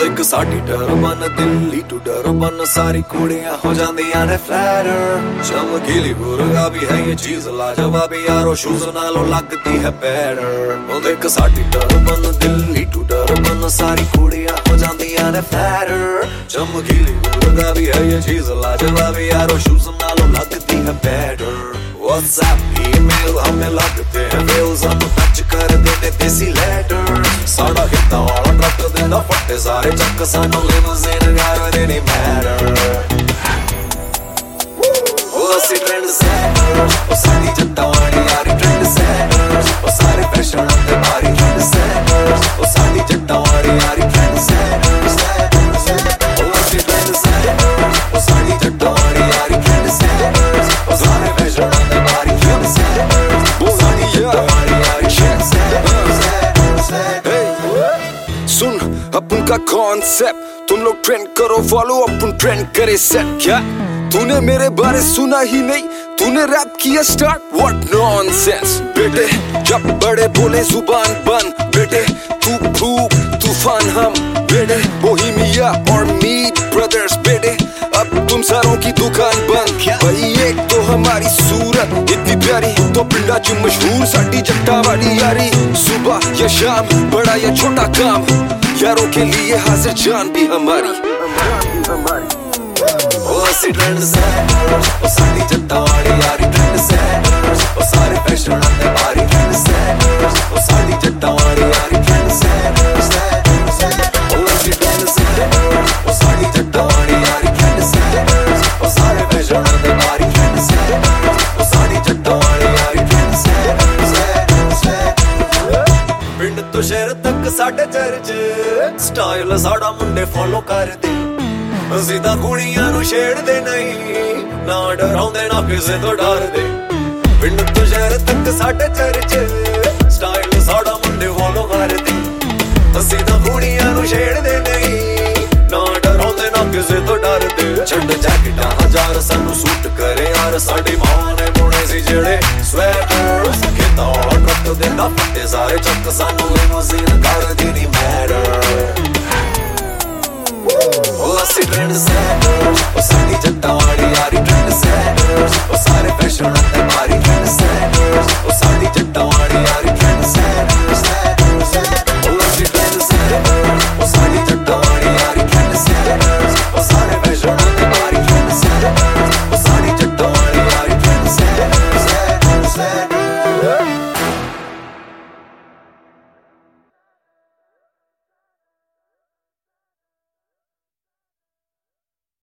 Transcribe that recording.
ਇੱਕ ਸਾਡੀ turban Delhi to Durban ਸਾਰੀ ਕੁੜੀਆਂ ਹੋ ਜਾਂਦੀਆਂ ਨੇ ਫਲੈਟਰ ਚਮਕੀਲੀ ਗੁਰਗਾ ਵੀ ਹੈ ਇਹ ਚੀਜ਼ ਲਾਜਵਾਬੀ ਯਾਰੋ ਸ਼ੂਜ਼ ਨਾਲੋਂ ਲੱਗਦੀ ਹੈ ਬੈਟਰ ਉਹ ਇੱਕ ਸਾਡੀ ਟਰਬਨ ਦਿੱਲੀ ਟੂ ਡਰਬਨ ਸਾਰੀ ਕੁੜੀਆਂ ਹੋ ਜਾਂਦੀਆਂ ਨੇ ਫਲੈਟਰ ਚਮਕੀਲੀ ਗੁਰਗਾ ਵੀ ਹੈ ਇਹ ਚੀਜ਼ ਲਾਜਵਾਬੀ ਯਾਰੋ ਸ਼ੂਜ਼ ਨਾਲੋਂ ਲੱਗਦੀ ਹੈ ਬੈਟਰ WhatsApp email हमें लगते हैं मेल्स हम टच कर देते देसी लेटर साड़ा हिता वाला ट्रक देना फट्टे सारे चक्क सानू लिमोज़िन कार नहीं मैटर ओ असी ट्रेंड सेटर्स ओ साडी जट्टा वाली यारी ट्रेंड सेटर्स ओ सारे फैशन दे मारी ट्रेंड सेटर्स ओ साडी जट्टा वाली यारी ट्रेंड सेटर्स ओ असी ट्रेंड सेटर्स ओ साडी जट्टा वाली यारी ट्रेंड सेटर्स ओ सारे फैशन सुन अपन का कॉन्सेप्ट तुम लोग ट्रेंड करो फॉलो अपन ट्रेंड करे सेट क्या तूने मेरे बारे सुना ही नहीं तूने रैप किया स्टार्ट व्हाट नॉनसेंस बेटे जब बड़े बोले जुबान बंद बेटे तू भूख तूफान हम बेटे बोहेमिया और मी ब्रदर्स बेटे अब तुम सारों की दुकान बंद भाई एक तो हमारी सूरत इतनी प्यारी तो पिंडा च मशहूर साडी जट्टा वाली यारी सुबह या शाम बड़ा या छोटा काम यारों के लिए हाजिर जान भी हमारी ओ असी ट्रेंड सेटर्स ओ साडी जट्टा वाली यारी ट्रेंड सेटर्स ओ सारे फैशन दे मारी ट्रेंड सेटर्स ओ साडी जट्टा वाली यारी ट्रेंड सेटर्स ओ असी ट्रेंड सेटर्स ओ साडी जट्टा वाली यारी ट्रेंड सेटर्स ओ सारे फैशन दे मारी ट्रेंड सेटर्स ओ साडी जट्टा वाली यारी ट्रेंड सेटर्स पिंड तो शहर तक साडे चर्च स्टाइल साडा मुंडे फॉलो करदे ਅਸੀਂ ਤਾਂ ਕੁੜੀਆਂ ਨੂੰ ਛੇੜਦੇ ਨਹੀਂ ਨਾ ਡਰਾਉਂਦੇ ਨਾ ਕਿਸੇ ਤੋਂ ਡਰਦੇ ਪਿੰਡ ਤੋਂ ਸ਼ਹਿਰ ਤੱਕ ਸਾਡੇ ਚਰਚ ਸਟਾਈਲ ਸਾਡਾ ਮੁੰਡੇ ਫੋਲੋ ਕਰਦੇ ਅਸੀਂ ਤਾਂ ਕੁੜੀਆਂ ਨੂੰ ਛੇੜਦੇ ਨਹੀਂ ਨਾ ਡਰਾਉਂਦੇ ਨਾ ਕਿਸੇ ਤੋਂ ਡਰਦੇ ਛੱਡ ਜੈਕਟਾਂ ਹਜ਼ਾਰ ਸਾਨੂੰ ਸੂਟ ਕਰੇ ਯਾਰ ਸਾਡੀ ਮਾਂ ਨੇ ਬੁਣੇ ਸੀ ਜਿਹੜੇ ਸਵੈਟਰਸ ਖੇਤਾਂ ਟਰੱਕ ਦੇ ਨਾ ਫੱਟੇ ਸਾਰੇ ਚੱਕ ਸਾਨੂੰ ਲਿਮੋਜ਼ਿਨ ਕਰਦੀ ਨਹੀਂ ਮੈਟਰ ओ असी ट्रेंड सेटर्स ओ साडी जट्टा वाली